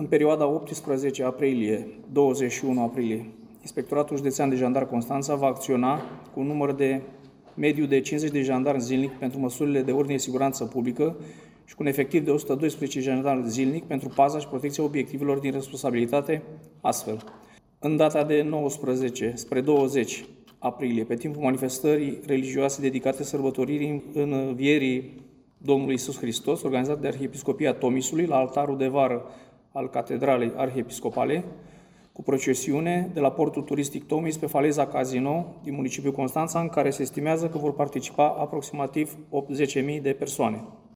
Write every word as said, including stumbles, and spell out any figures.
În perioada optsprezece aprilie - douăzeci și unu aprilie, Inspectoratul Județean de Jandarmi Constanța va acționa cu un număr de mediu de cincizeci de jandarmi zilnic pentru măsurile de ordine și siguranță publică și cu un efectiv de o sută doisprezece jandarmi zilnic pentru paza și protecția obiectivelor din responsabilitate, astfel. În data de nouăsprezece spre douăzeci aprilie, pe timpul manifestării religioase dedicate sărbătoririi învierii Domnului Iisus Hristos, organizat de Arhiepiscopia Tomisului la altarul de vară al Catedralei Arhiepiscopale, cu procesiune de la portul turistic Tomis pe faleza Casino din municipiul Constanța, în care se estimează că vor participa aproximativ zece mii de persoane.